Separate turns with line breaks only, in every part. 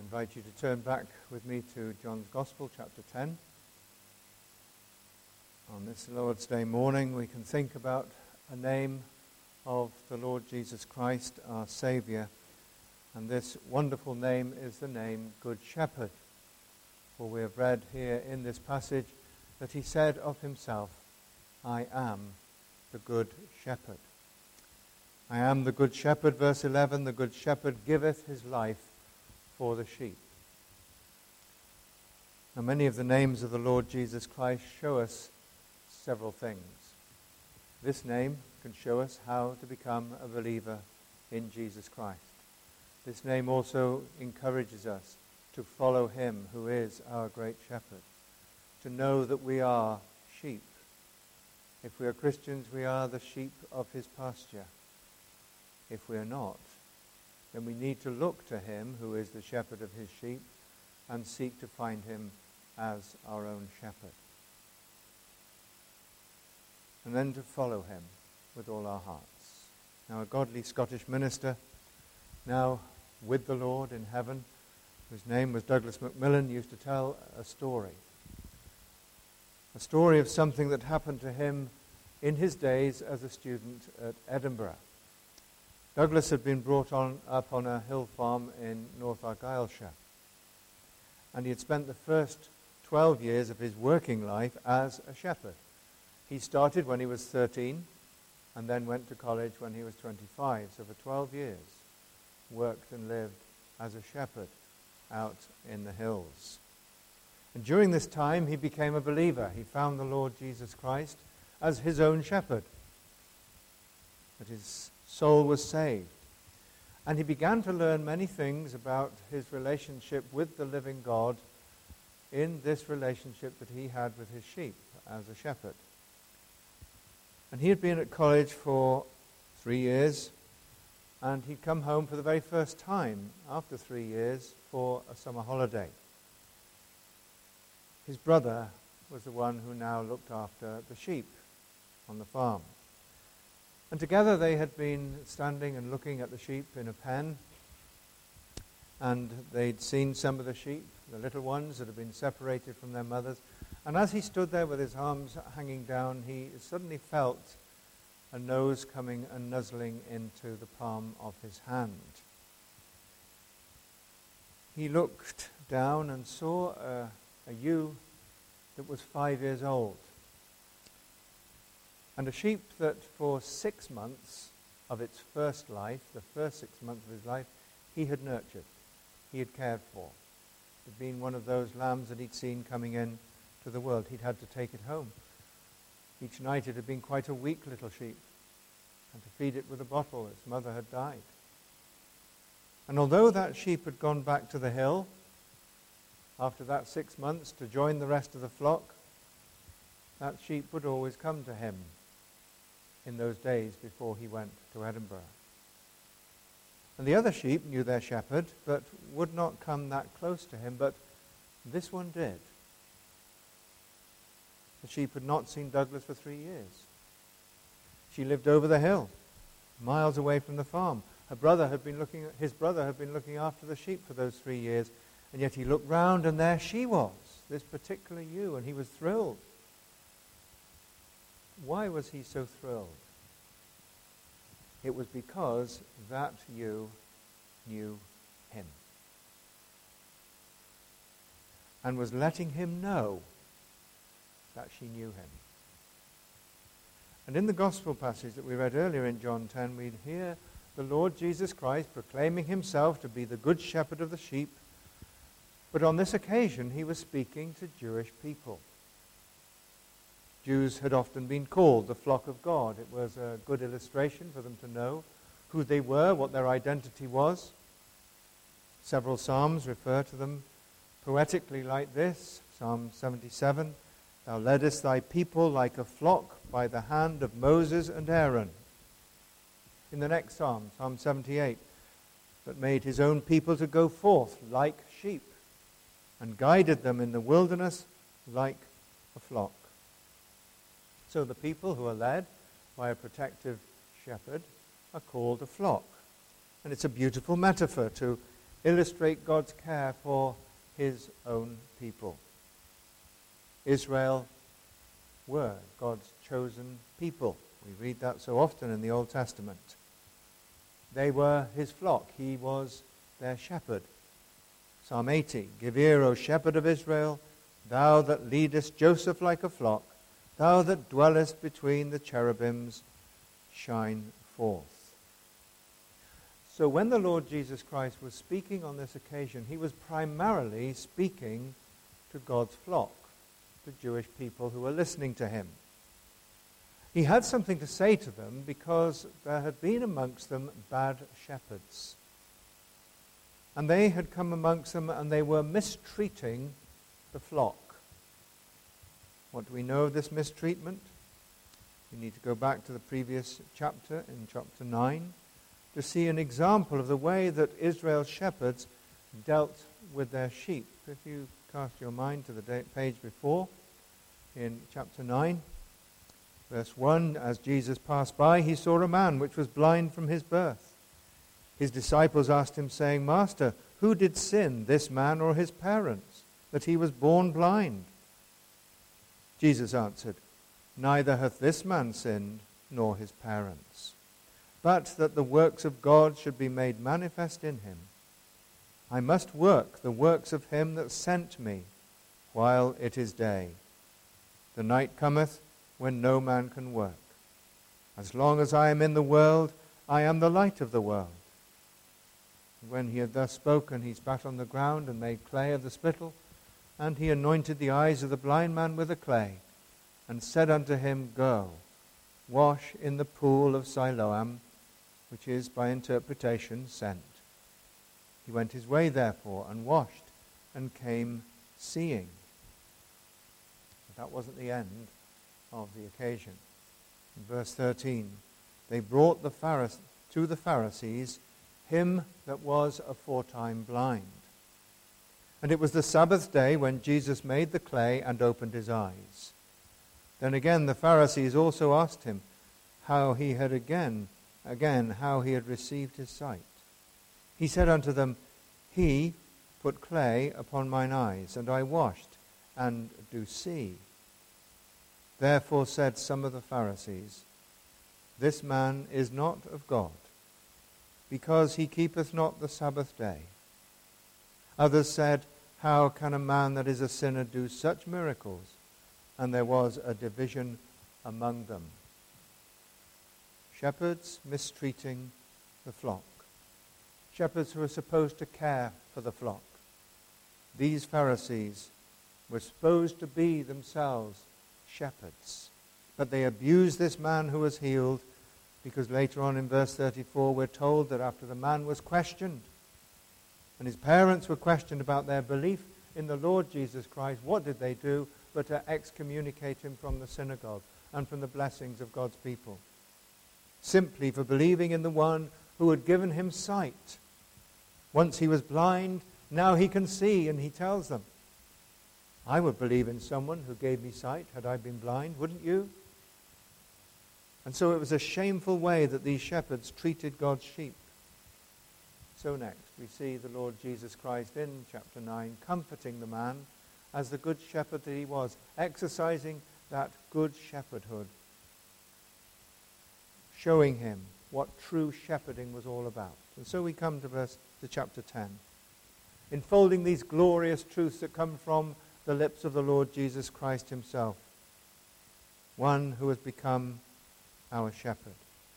invite you to turn back with me to John's Gospel, chapter 10. On this Lord's Day morning, we can think about a name of the Lord Jesus Christ, our Saviour. And this wonderful name is the name Good Shepherd. For we have read here in this passage that he said of himself, I am the Good Shepherd. I am the Good Shepherd, verse 11, the Good Shepherd giveth his life for the sheep. Now, many of the names of the Lord Jesus Christ show us several things. This name can show us how to become a believer in Jesus Christ. This name also encourages us to follow him who is our great shepherd, to know that we are sheep. If we are Christians, we are the sheep of his pasture. If we are not, then we need to look to him who is the shepherd of his sheep and seek to find him as our own shepherd. And then to follow him with all our hearts. Now, a godly Scottish minister, now with the Lord in heaven, whose name was Douglas Macmillan, used to tell a story of something that happened to him in his days as a student at Edinburgh. Douglas had been brought up on a hill farm in North Argyllshire, and he had spent the first 12 years of his working life as a shepherd. He started when he was 13 and then went to college when he was 25. So for 12 years, worked and lived as a shepherd out in the hills. And during this time, he became a believer. He found the Lord Jesus Christ as his own shepherd. That his soul was saved. And he began to learn many things about his relationship with the living God in this relationship that he had with his sheep as a shepherd. And he had been at college for 3 years, and he'd come home for the very first time after 3 years for a summer holiday. His brother was the one who now looked after the sheep on the farm. And together they had been standing and looking at the sheep in a pen, and they'd seen some of the sheep, the little ones that had been separated from their mothers. And as he stood there with his arms hanging down, he suddenly felt a nose coming and nuzzling into the palm of his hand. He looked down and saw a ewe that was 5 years old, and a sheep that for 6 months of its first life, the first 6 months of his life, he had nurtured, he had cared for. It had been one of those lambs that he'd seen coming in to the world. He'd had to take it home. Each night it had been quite a weak little sheep, and to feed it with a bottle, its mother had died. And although that sheep had gone back to the hill after that 6 months to join the rest of the flock, that sheep would always come to him in those days before he went to Edinburgh. And the other sheep knew their shepherd, but would not come that close to him, but this one did. The sheep had not seen Douglas for 3 years. She lived over the hill, miles away from the farm. His brother had been looking after the sheep for those 3 years, and yet he looked round and there she was, this particular ewe, and he was thrilled. Why was he so thrilled? It was because that ewe knew him and was letting him know that she knew him. And in the gospel passage that we read earlier in John 10, we'd hear the Lord Jesus Christ proclaiming himself to be the good shepherd of the sheep. But on this occasion, he was speaking to Jewish people. Jews had often been called the flock of God. It was a good illustration for them to know who they were, what their identity was. Several psalms refer to them poetically like this. Psalm 77, Thou leddest thy people like a flock by the hand of Moses and Aaron. In the next psalm, Psalm 78, that made his own people to go forth like sheep and guided them in the wilderness like a flock. So the people who are led by a protective shepherd are called a flock. And it's a beautiful metaphor to illustrate God's care for his own people. Israel were God's chosen people. We read that so often in the Old Testament. They were his flock. He was their shepherd. Psalm 80, Give ear, O shepherd of Israel, thou that leadest Joseph like a flock, thou that dwellest between the cherubims, shine forth. So when the Lord Jesus Christ was speaking on this occasion, he was primarily speaking to God's flock, the Jewish people who were listening to him. He had something to say to them because there had been amongst them bad shepherds. And they had come amongst them and they were mistreating the flock. What do we know of this mistreatment? We need to go back to the previous chapter, in chapter 9, to see an example of the way that Israel's shepherds dealt with their sheep. If you cast your mind to the page before, in chapter 9, verse 1, As Jesus passed by, he saw a man which was blind from his birth. His disciples asked him, saying, Master, who did sin, this man or his parents, that he was born blind? Jesus answered, Neither hath this man sinned, nor his parents, but that the works of God should be made manifest in him. I must work the works of him that sent me, while it is day. The night cometh, when no man can work. As long as I am in the world, I am the light of the world. When he had thus spoken, he spat on the ground and made clay of the spittle, and he anointed the eyes of the blind man with the clay, and said unto him, Go, wash in the pool of Siloam, which is by interpretation sent. He went his way therefore, and washed, and came seeing. But that wasn't the end of the occasion. In verse 13, they brought to the Pharisees him that was aforetime blind. And it was the Sabbath day when Jesus made the clay and opened his eyes. Then again the Pharisees also asked him how he had how he had received his sight. He said unto them, He put clay upon mine eyes, and I washed, and do see. Therefore said some of the Pharisees, This man is not of God, because he keepeth not the Sabbath day. Others said, How can a man that is a sinner do such miracles? And there was a division among them. Shepherds mistreating the flock. Shepherds who are supposed to care for the flock. These Pharisees were supposed to be themselves shepherds. But they abused this man who was healed, because later on in verse 34 we're told that after the man was questioned, and his parents were questioned about their belief in the Lord Jesus Christ, what did they do but to excommunicate him from the synagogue and from the blessings of God's people? Simply for believing in the one who had given him sight. Once he was blind, now he can see, and he tells them, I would believe in someone who gave me sight had I been blind, wouldn't you? And so it was a shameful way that these shepherds treated God's sheep. So next, we see the Lord Jesus Christ in chapter 9 comforting the man as the good shepherd that he was, exercising that good shepherdhood, showing him what true shepherding was all about. And so we come to chapter 10, enfolding these glorious truths that come from the lips of the Lord Jesus Christ himself, one who has become our shepherd.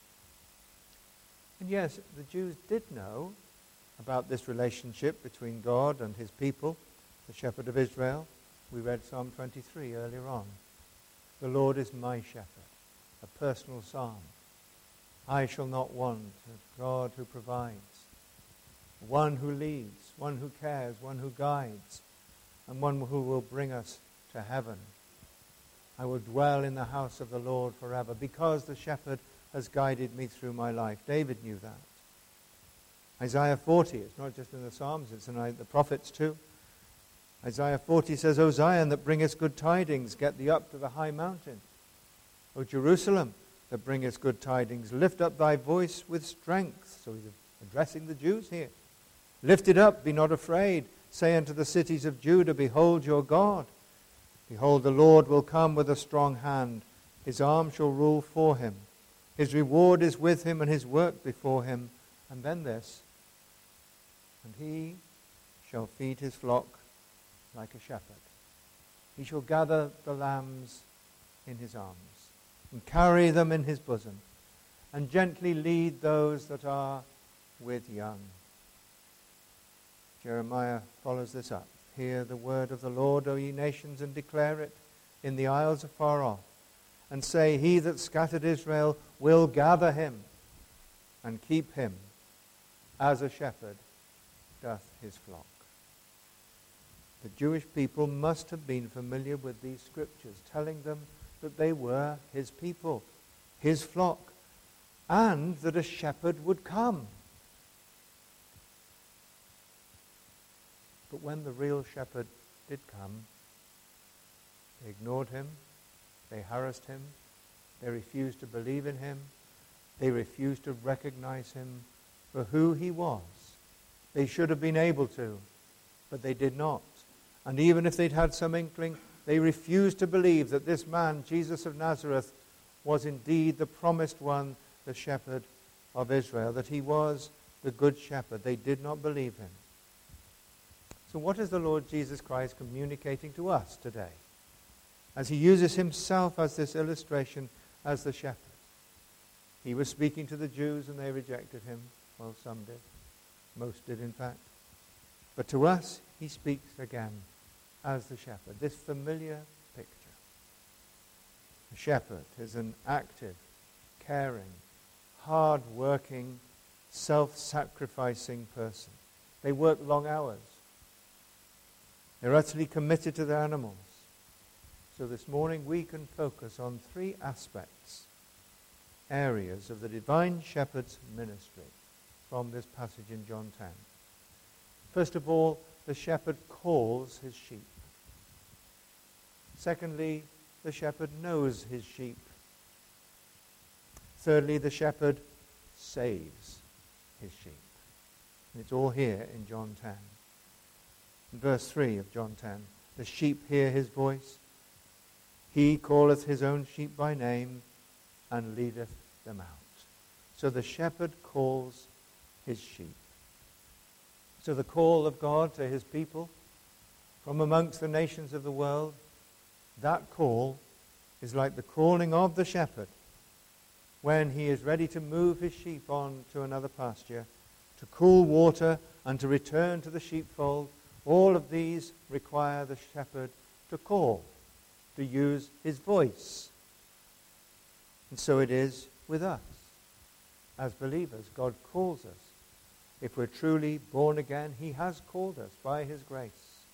And yes, the Jews did know about this relationship between God and his people, the shepherd of Israel. We read Psalm 23 earlier on. The Lord is my shepherd, a personal psalm. I shall not want, a God who provides, one who leads, one who cares, one who guides, and one who will bring us to heaven. I will dwell in the house of the Lord forever, because the shepherd has guided me through my life. David knew that. Isaiah 40, it's not just in the Psalms, it's in the prophets too. Isaiah 40 says, O Zion, that bringest good tidings, get thee up to the high mountain. O Jerusalem, that bringest good tidings, lift up thy voice with strength. So he's addressing the Jews here. Lift it up, be not afraid. Say unto the cities of Judah, behold your God. Behold, the Lord will come with a strong hand. His arm shall rule for him. His reward is with him, and his work before him. And then this, and he shall feed his flock like a shepherd. He shall gather the lambs in his arms, and carry them in his bosom, and gently lead those that are with young. Jeremiah follows this up. Hear the word of the Lord, O ye nations, and declare it in the isles afar off, and say, he that scattered Israel will gather him, and keep him, as a shepherd doth his flock. The Jewish people must have been familiar with these scriptures, telling them that they were his people, his flock, and that a shepherd would come. But when the real shepherd did come, they ignored him, they harassed him, they refused to believe in him, they refused to recognize him for who he was. They should have been able to, but they did not. And even if they'd had some inkling, they refused to believe that this man, Jesus of Nazareth, was indeed the promised one, the shepherd of Israel, that he was the good shepherd. They did not believe him. So what is the Lord Jesus Christ communicating to us today, as he uses himself as this illustration as the shepherd? He was speaking to the Jews and they rejected him. Well, some did. Most did, in fact. But to us, he speaks again as the shepherd, this familiar picture. The shepherd is an active, caring, hard-working, self-sacrificing person. They work long hours. They're utterly committed to their animals. So this morning we can focus on three aspects, areas of the divine shepherd's ministry from this passage in John 10. First of all, the shepherd calls his sheep. Secondly, the shepherd knows his sheep. Thirdly, the shepherd saves his sheep. And it's all here in John 10. In verse 3 of John 10, the sheep hear his voice. He calleth his own sheep by name and leadeth them out. So the shepherd calls his sheep. So the call of God to his people from amongst the nations of the world, that call is like the calling of the shepherd when he is ready to move his sheep on to another pasture, to cool water, and to return to the sheepfold. All of these require the shepherd to call, to use his voice. And so it is with us. As believers, God calls us. If we're truly born again, he has called us by his grace.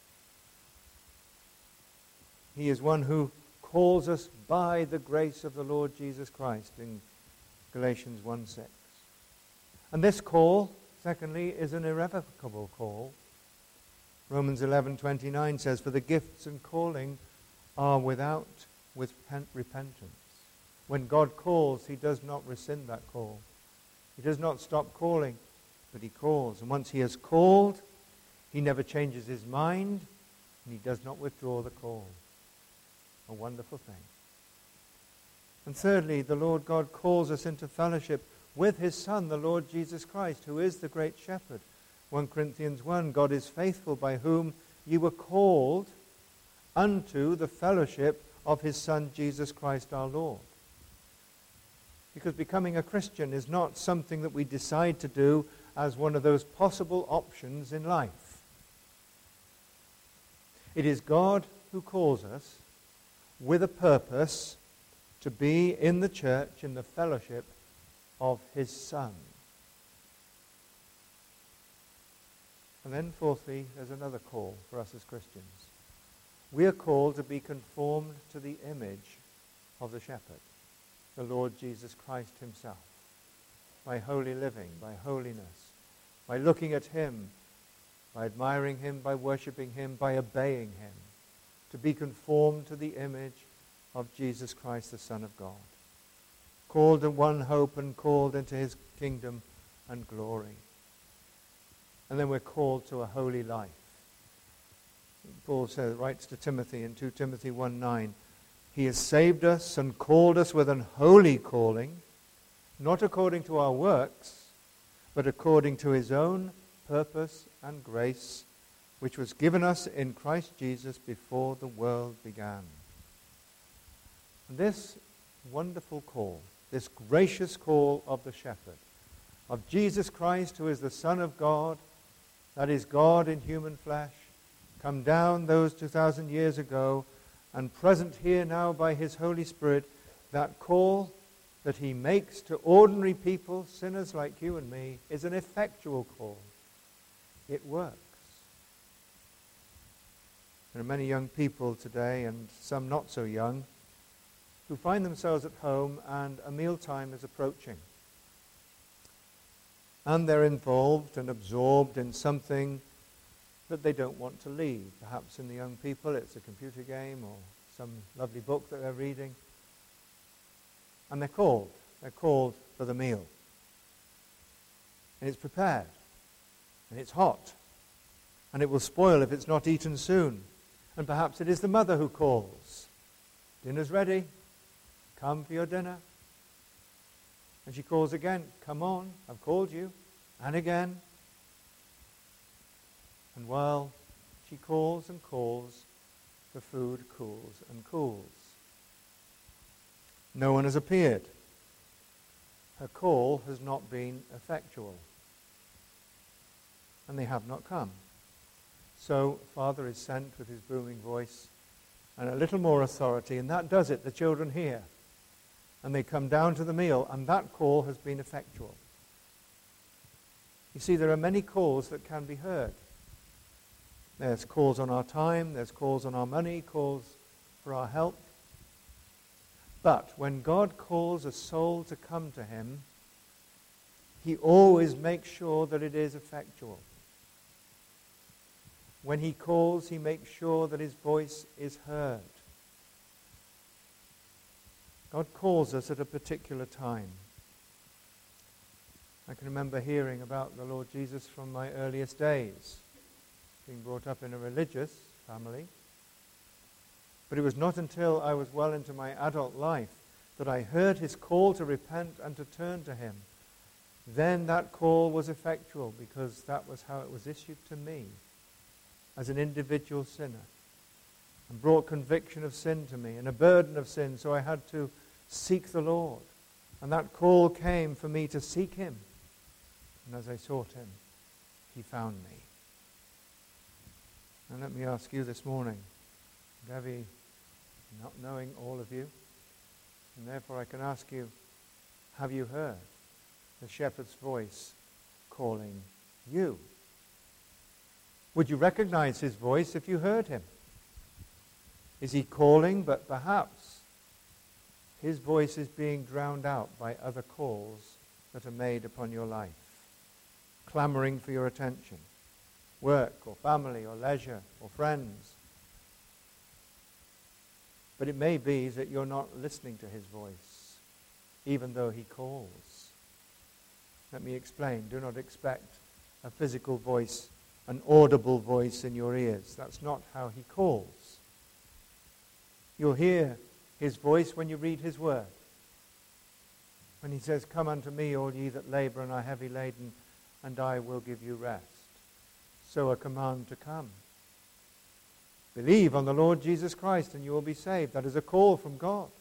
He is one who calls us by the grace of the Lord Jesus Christ in Galatians 1:6. And this call, secondly, is an irrevocable call. Romans 11:29 says, for the gifts and calling are without repentance. When God calls, he does not rescind that call. He does not stop calling, but he calls. And once he has called, he never changes his mind, and he does not withdraw the call. A wonderful thing. And thirdly, the Lord God calls us into fellowship with his Son, the Lord Jesus Christ, who is the great shepherd. 1 Corinthians 1, God is faithful, by whom you were called unto the fellowship of his Son, Jesus Christ our Lord. Because becoming a Christian is not something that we decide to do as one of those possible options in life. It is God who calls us with a purpose to be in the church, in the fellowship of his Son. And then fourthly, there's another call for us as Christians. We are called to be conformed to the image of the shepherd, the Lord Jesus Christ himself, by holy living, by holiness, by looking at him, by admiring him, by worshipping him, by obeying him, to be conformed to the image of Jesus Christ, the Son of God, called in one hope and called into his kingdom and glory. And then we're called to a holy life. Paul writes to Timothy in 2 Timothy 1:9, he has saved us and called us with an holy calling, not according to our works, but according to his own purpose and grace, which was given us in Christ Jesus before the world began. And this wonderful call, this gracious call of the shepherd, of Jesus Christ, who is the Son of God, that is God in human flesh, come down those 2,000 years ago and present here now by his Holy Spirit, that call that he makes to ordinary people, sinners like you and me, is an effectual call. It works. There are many young people today, and some not so young, who find themselves at home and a mealtime is approaching. And they're involved and absorbed in something that they don't want to leave. Perhaps in the young people it's a computer game or some lovely book that they're reading. And they're called for the meal. And it's prepared. And it's hot. And it will spoil if it's not eaten soon. And perhaps it is the mother who calls. Dinner's ready. Come for your dinner. And she calls again. Come on, I've called you. And again. And while she calls and calls, the food cools and cools. No one has appeared. Her call has not been effectual. And they have not come. So Father is sent with his booming voice and a little more authority, and that does it. The children hear. And they come down to the meal, and that call has been effectual. You see, there are many calls that can be heard. There's calls on our time, there's calls on our money, calls for our help. But when God calls a soul to come to him, he always makes sure that it is effectual. When he calls, he makes sure that his voice is heard. God calls us at a particular time. I can remember hearing about the Lord Jesus from my earliest days, being brought up in a religious family. But it was not until I was well into my adult life that I heard his call to repent and to turn to him. Then that call was effectual, because that was how it was issued to me as an individual sinner, and brought conviction of sin to me and a burden of sin, so I had to seek the Lord. And that call came for me to seek him. And as I sought him, he found me. And let me ask you this morning, Debbie, not knowing all of you, and therefore I can ask you, have you heard the shepherd's voice calling you? Would you recognize his voice if you heard him? Is he calling, but perhaps his voice is being drowned out by other calls that are made upon your life, clamoring for your attention, work or family or leisure or friends. But it may be that you're not listening to his voice, even though he calls. Let me explain. Do not expect a physical voice, an audible voice in your ears. That's not how he calls. You'll hear his voice when you read his word. When he says, "Come unto me, all ye that labor and are heavy laden, and I will give you rest." So a command to come. Believe on the Lord Jesus Christ and you will be saved. That is a call from God.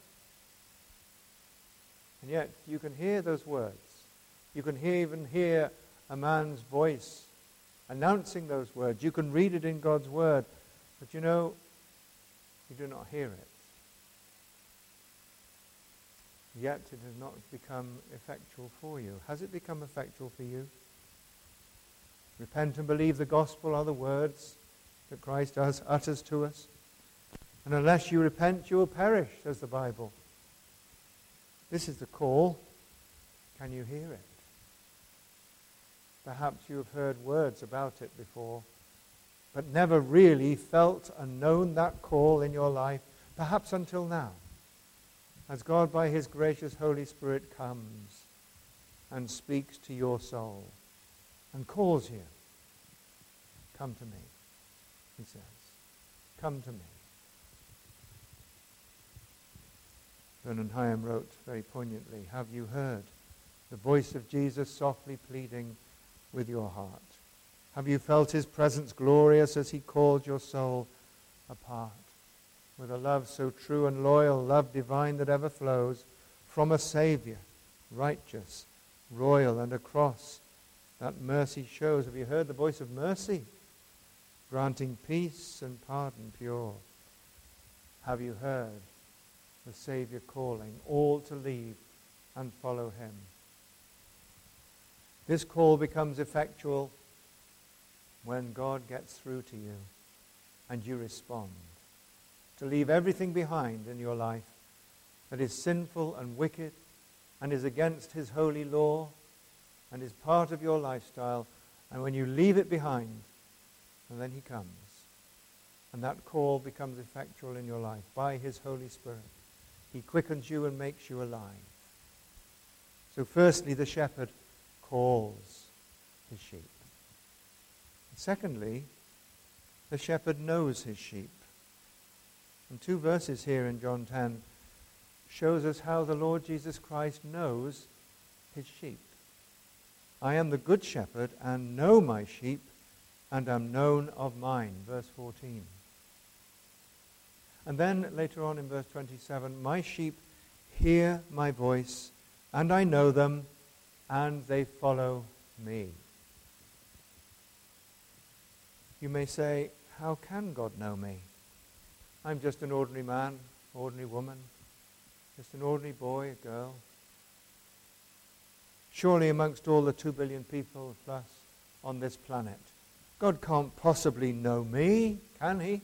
And yet you can hear those words. You can even hear a man's voice announcing those words. You can read it in God's word. But you know, you do not hear it. Yet it has not become effectual for you. Has it become effectual for you? Repent and believe the gospel are the words that Christ utters to us. And unless you repent, you will perish, says the Bible. This is the call. Can you hear it? Perhaps you have heard words about it before, but never really felt and known that call in your life, perhaps until now, as God by his gracious Holy Spirit comes and speaks to your soul and calls you Come to me, he says. Come to me. Vernon Hyam wrote very poignantly, have you heard the voice of Jesus softly pleading with your heart? Have you felt his presence glorious as he called your soul apart? With a love so true and loyal, love divine that ever flows from a Savior, righteous, royal, and a cross that mercy shows. Have you heard the voice of mercy, granting peace and pardon pure? Have you heard the Savior calling all to leave and follow him? This call becomes effectual when God gets through to you and you respond. To leave everything behind in your life that is sinful and wicked and is against his holy law and is part of your lifestyle. And when you leave it behind, and then he comes. And that call becomes effectual in your life by his Holy Spirit. He quickens you and makes you alive. So firstly, the shepherd calls his sheep. And secondly, the shepherd knows his sheep. And 2 verses here in John 10 shows us how the Lord Jesus Christ knows his sheep. I am the good shepherd and know my sheep and am known of mine. Verse 14. And then later on in verse 27, my sheep hear my voice and I know them and they follow me. You may say, how can God know me? I'm just an ordinary man, ordinary woman, just an ordinary boy, a girl. Surely amongst all the 2 billion people plus on this planet, God can't possibly know me, can he?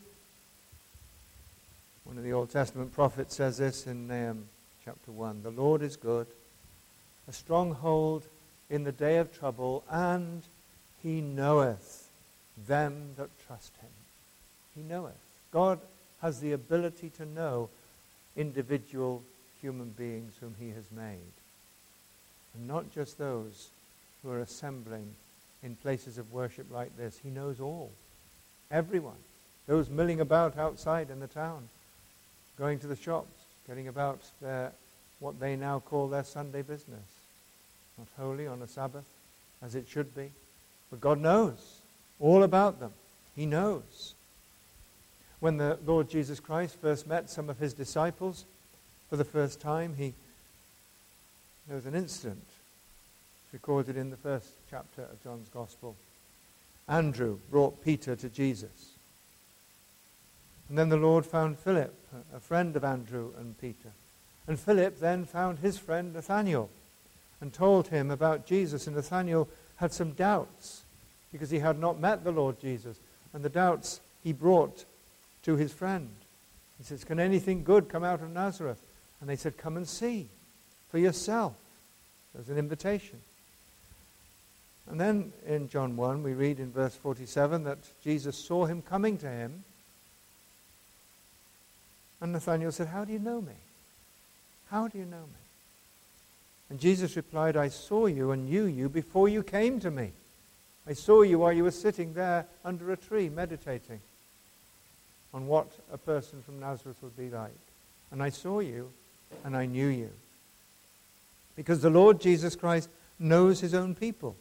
One of the Old Testament prophets says this in Nahum chapter 1. The Lord is good, a stronghold in the day of trouble, and he knoweth them that trust him. He knoweth. God has the ability to know individual human beings whom he has made. And not just those who are assembling in places of worship like this. He knows all. Everyone. Those milling about outside in the town, going to the shops, getting about their, what they now call their Sunday business. Not holy on a Sabbath, as it should be. But God knows all about them. He knows. When the Lord Jesus Christ first met some of his disciples for the first time, there was an incident recorded in the first chapter of John's Gospel. Andrew brought Peter to Jesus. And then the Lord found Philip, a friend of Andrew and Peter. And Philip then found his friend Nathanael and told him about Jesus. And Nathanael had some doubts because he had not met the Lord Jesus. And the doubts he brought to his friend. He says, can anything good come out of Nazareth? And they said, come and see for yourself. There's an invitation. And then in John 1, we read in verse 47 that Jesus saw him coming to him. And Nathanael said, how do you know me? How do you know me? And Jesus replied, I saw you and knew you before you came to me. I saw you while you were sitting there under a tree meditating on what a person from Nazareth would be like. And I saw you and I knew you. Because the Lord Jesus Christ knows his own people.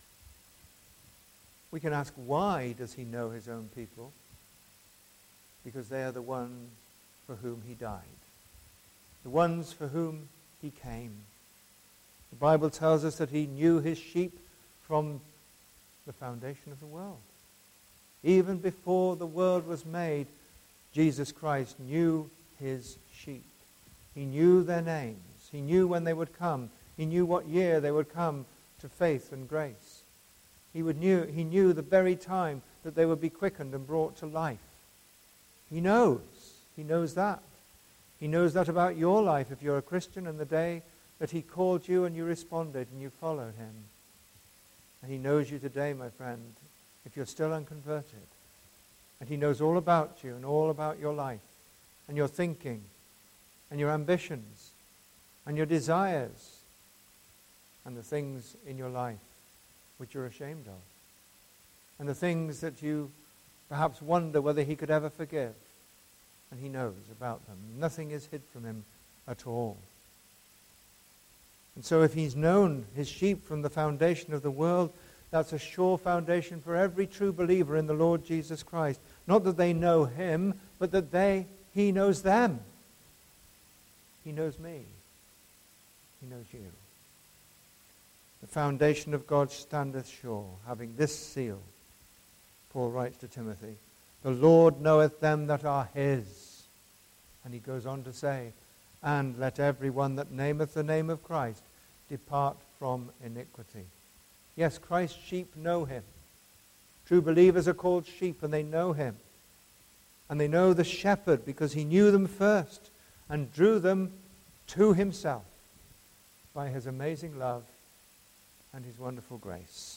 We can ask, why does he know his own people? Because they are the ones for whom he died. The ones for whom he came. The Bible tells us that he knew his sheep from the foundation of the world. Even before the world was made, Jesus Christ knew his sheep. He knew their names. He knew when they would come. He knew what year they would come to faith and grace. He knew the very time that they would be quickened and brought to life. He knows. He knows that. He knows that about your life if you're a Christian, and the day that he called you and you responded and you followed him. And he knows you today, my friend, if you're still unconverted. And he knows all about you and all about your life and your thinking and your ambitions and your desires and the things in your life which you're ashamed of. and the things that you perhaps wonder whether he could ever forgive. And he knows about them. Nothing is hid from him at all. And so if he's known his sheep from the foundation of the world, that's a sure foundation for every true believer in the Lord Jesus Christ. Not that they know him, but that he knows them. He knows me. He knows you. The foundation of God standeth sure, having this seal. Paul writes to Timothy, the Lord knoweth them that are his. And he goes on to say, and let every one that nameth the name of Christ depart from iniquity. Yes, Christ's sheep know him. True believers are called sheep, and they know him. And they know the shepherd because he knew them first and drew them to himself by his amazing love and his wonderful grace.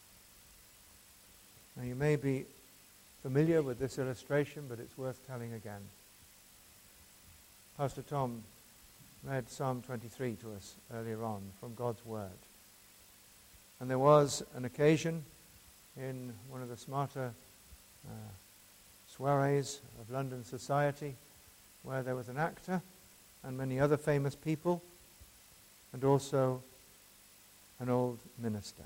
Now you may be familiar with this illustration, but it's worth telling again. Pastor Tom read Psalm 23 to us earlier on from God's Word. And there was an occasion in one of the smarter soirees of London society where there was an actor and many other famous people and also an old minister.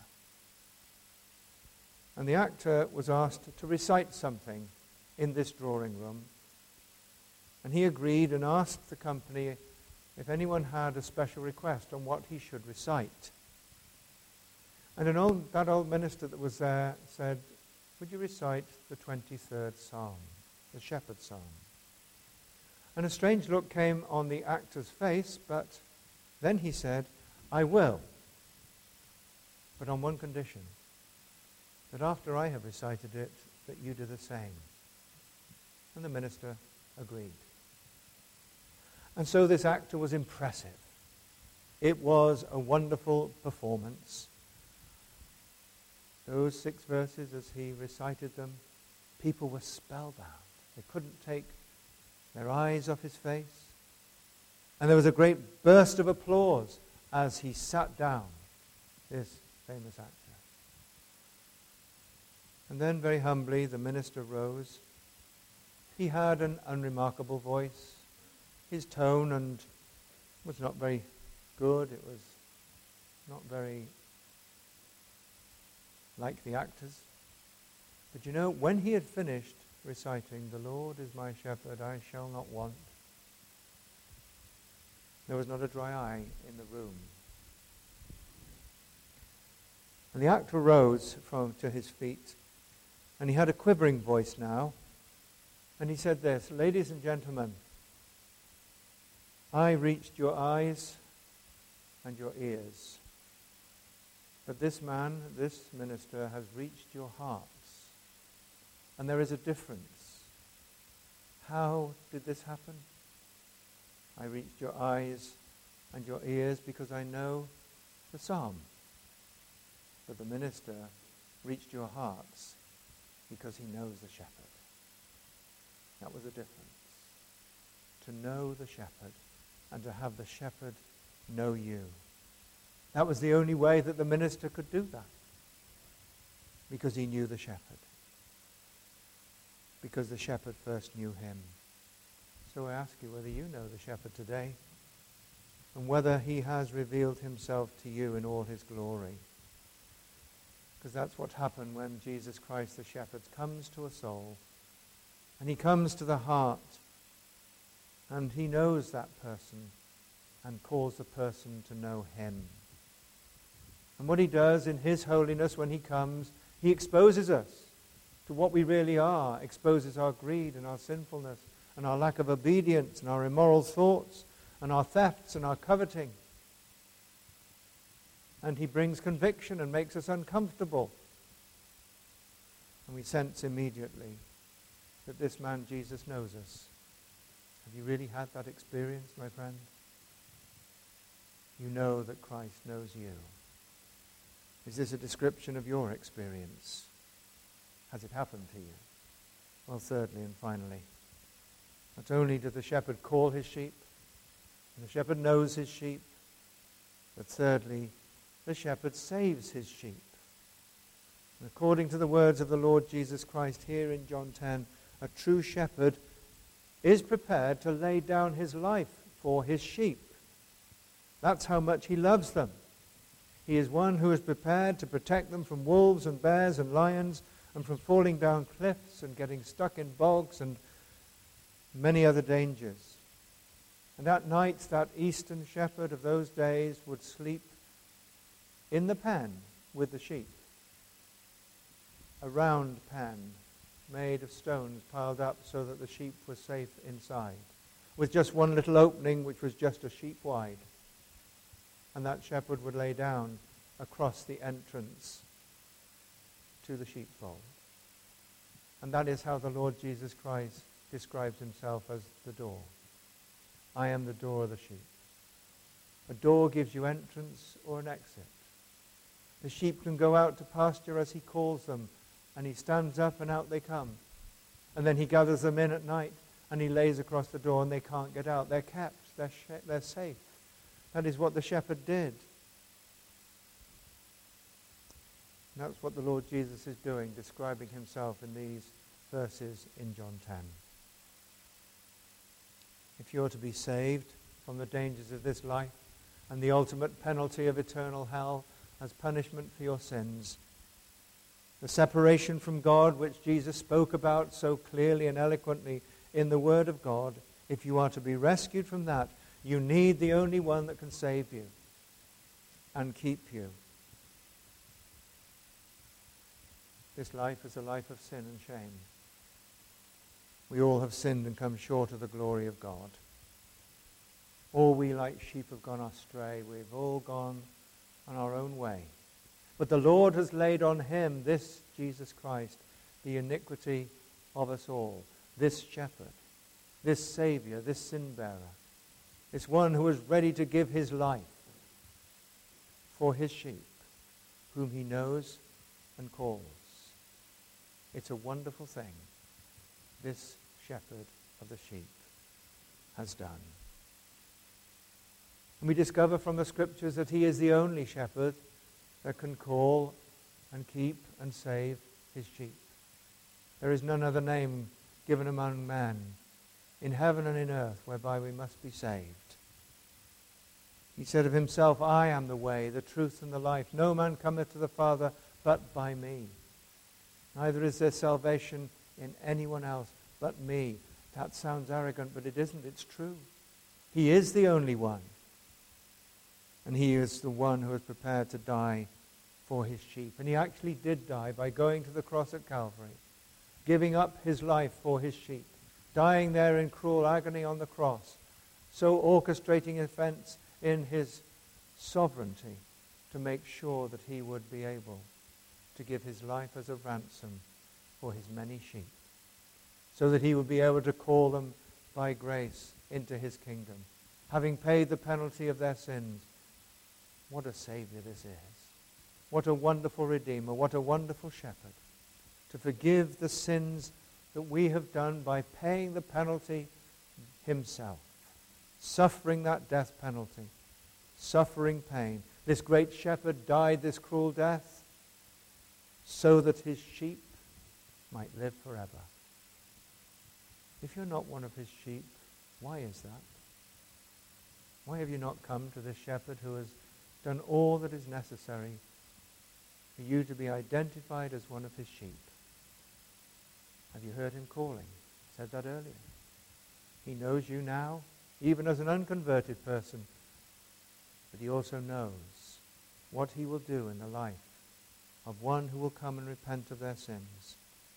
And the actor was asked to recite something in this drawing room. And he agreed and asked the company if anyone had a special request on what he should recite. And that old minister that was there said, would you recite the 23rd Psalm, the Shepherd's Psalm? And a strange look came on the actor's face, but then he said, I will, but on one condition, that after I have recited it, that you do the same. And the minister agreed. And so this actor was impressive. It was a wonderful performance. Those 6 verses, as he recited them, people were spellbound. They couldn't take their eyes off his face. And there was a great burst of applause as he sat down, this famous actor. And then very humbly the minister rose. He had an unremarkable voice. His tone was not very good. It was not very like the actors. But you know, when he had finished reciting, the Lord is my shepherd, I shall not want, there was not a dry eye in the room. And the actor rose to his feet, and he had a quivering voice now, and he said this, ladies and gentlemen, I reached your eyes and your ears, but this man, this minister, has reached your hearts. And there is a difference. How did this happen? I reached your eyes and your ears because I know the psalm. But the minister reached your hearts because he knows the shepherd. That was the difference. To know the shepherd and to have the shepherd know you. That was the only way that the minister could do that. Because he knew the shepherd. Because the shepherd first knew him. So I ask you whether you know the shepherd today and whether he has revealed himself to you in all his glory. Because that's what happened when Jesus Christ the shepherd comes to a soul and he comes to the heart and he knows that person and calls the person to know him. And what he does in his holiness when he comes, he exposes us to what we really are, exposes our greed and our sinfulness and our lack of obedience and our immoral thoughts and our thefts and our coveting. And he brings conviction and makes us uncomfortable. And we sense immediately that this man Jesus knows us. Have you really had that experience, my friend? You know that Christ knows you. Is this a description of your experience? Has it happened to you? Well, thirdly and finally, not only did the shepherd call his sheep, and the shepherd knows his sheep, but thirdly, the shepherd saves his sheep. And according to the words of the Lord Jesus Christ here in John 10, a true shepherd is prepared to lay down his life for his sheep. That's how much he loves them. He is one who is prepared to protect them from wolves and bears and lions and from falling down cliffs and getting stuck in bogs and many other dangers. And at night, that eastern shepherd of those days would sleep in the pen with the sheep. A round pen made of stones piled up so that the sheep were safe inside, with just one little opening which was just a sheep wide. And that shepherd would lay down across the entrance to the sheepfold. And that is how the Lord Jesus Christ describes himself as the door. I am the door of the sheep. A door gives you entrance or an exit. The sheep can go out to pasture as he calls them, and he stands up and out they come. And then he gathers them in at night and he lays across the door and they can't get out. They're kept. They're safe. That is what the shepherd did. And that's what the Lord Jesus is doing, describing himself in these verses in John 10. If you're to be saved from the dangers of this life and the ultimate penalty of eternal hell as punishment for your sins, the separation from God which Jesus spoke about so clearly and eloquently in the Word of God, if you are to be rescued from that, you need the only one that can save you and keep you. This life is a life of sin and shame. We all have sinned and come short of the glory of God. All we like sheep have gone astray. We've all gone on our own way. But the Lord has laid on him, this Jesus Christ, the iniquity of us all. This shepherd, this Savior, this sin-bearer, this one who is ready to give his life for his sheep, whom he knows and calls. It's a wonderful thing this shepherd of the sheep has done. And we discover from the Scriptures that he is the only shepherd that can call and keep and save his sheep. There is none other name given among men in heaven and in earth whereby we must be saved. He said of himself, I am the way, the truth, and the life. No man cometh to the Father but by me. Neither is there salvation in anyone else but me. That sounds arrogant, but it isn't. It's true. He is the only one. And he is the one who is prepared to die for his sheep. And he actually did die by going to the cross at Calvary, giving up his life for his sheep, dying there in cruel agony on the cross, so orchestrating events in his sovereignty to make sure that he would be able to give his life as a ransom for his many sheep, so that he would be able to call them by grace into his kingdom, having paid the penalty of their sins. What a Savior this is. What a wonderful Redeemer. What a wonderful Shepherd. To forgive the sins that we have done by paying the penalty himself. Suffering that death penalty. Suffering pain. This great Shepherd died this cruel death so that his sheep might live forever. If you're not one of his sheep, why is that? Why have you not come to this Shepherd who has done all that is necessary for you to be identified as one of his sheep? Have you heard him calling? I said that earlier. He knows you now, even as an unconverted person, but he also knows what he will do in the life of one who will come and repent of their sins.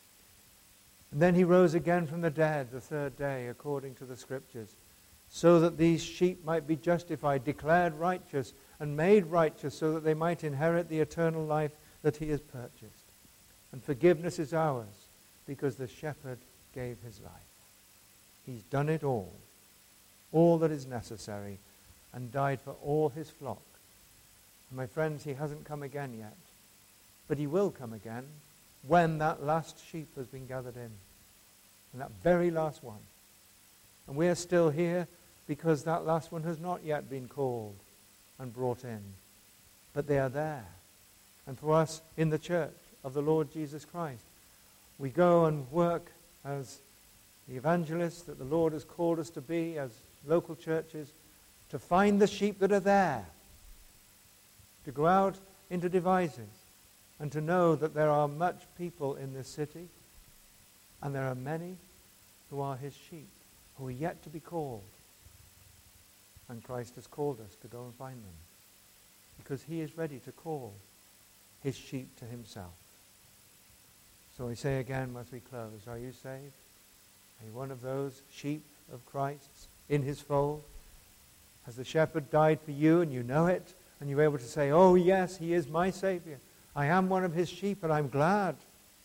And then he rose again from the dead the third day, according to the Scriptures, so that these sheep might be justified, declared righteous, and made righteous, so that they might inherit the eternal life that he has purchased. And forgiveness is ours, because the shepherd gave his life. He's done it all that is necessary, and died for all his flock. And my friends, he hasn't come again yet, but he will come again when that last sheep has been gathered in, and that very last one. And we are still here because that last one has not yet been called and brought in. But they are there. And for us in the church, of the Lord Jesus Christ. We go and work as the evangelists that the Lord has called us to be, as local churches, to find the sheep that are there, to go out into devices, and to know that there are much people in this city, and there are many who are his sheep, who are yet to be called. And Christ has called us to go and find them, because he is ready to call his sheep to himself. So I say again as we close, are you saved? Are you one of those sheep of Christ's in his fold? Has the shepherd died for you and you know it, and you're able to say, oh yes, he is my Savior. I am one of his sheep and I'm glad.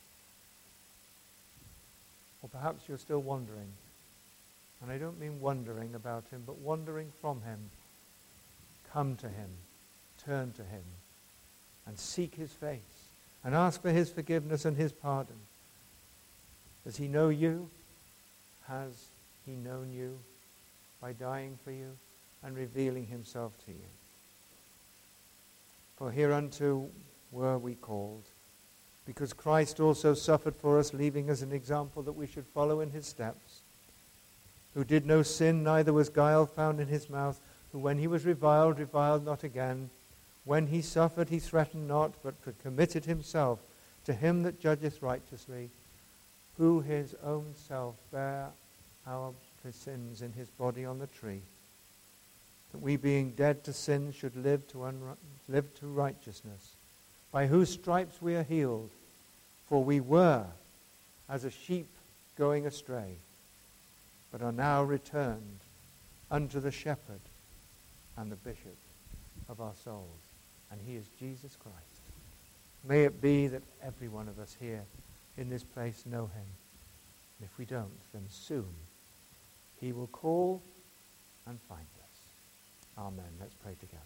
Or perhaps you're still wandering. And I don't mean wondering about him, but wandering from him. Come to him, turn to him, and seek his face, and ask for his forgiveness and his pardon. Does he know you? Has he known you by dying for you and revealing himself to you? For hereunto were we called, because Christ also suffered for us, leaving us an example that we should follow in his steps, who did no sin, neither was guile found in his mouth, who when he was reviled, reviled not again. When he suffered, he threatened not, but committed himself to him that judgeth righteously, who his own self bare our sins in his body on the tree, that we being dead to sin should live to righteousness, by whose stripes we are healed. For we were as a sheep going astray, but are now returned unto the shepherd and the bishop of our souls, and he is Jesus Christ. May it be that every one of us here in this place know him. And if we don't, then soon he will call and find us. Amen. Let's pray together.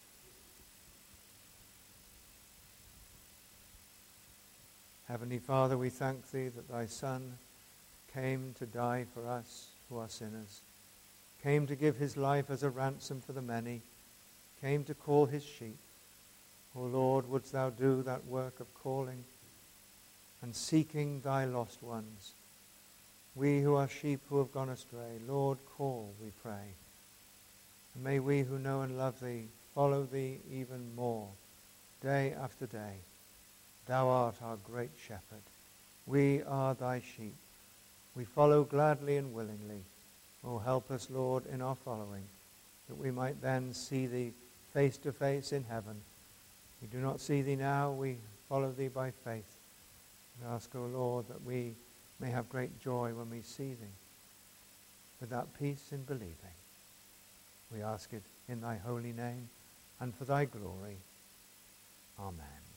Heavenly Father, we thank thee that thy Son came to die for us who are sinners, came to give his life as a ransom for the many, came to call his sheep. O Lord, wouldst thou do that work of calling and seeking thy lost ones? We who are sheep who have gone astray, Lord, call, we pray. And may we who know and love thee follow thee even more, day after day. Thou art our great shepherd. We are thy sheep. We follow gladly and willingly. Oh, help us, Lord, in our following, that we might then see thee face to face in heaven. We do not see thee now, we follow thee by faith. We ask, O Lord, that we may have great joy when we see thee, with that peace in believing. We ask it in thy holy name and for thy glory. Amen.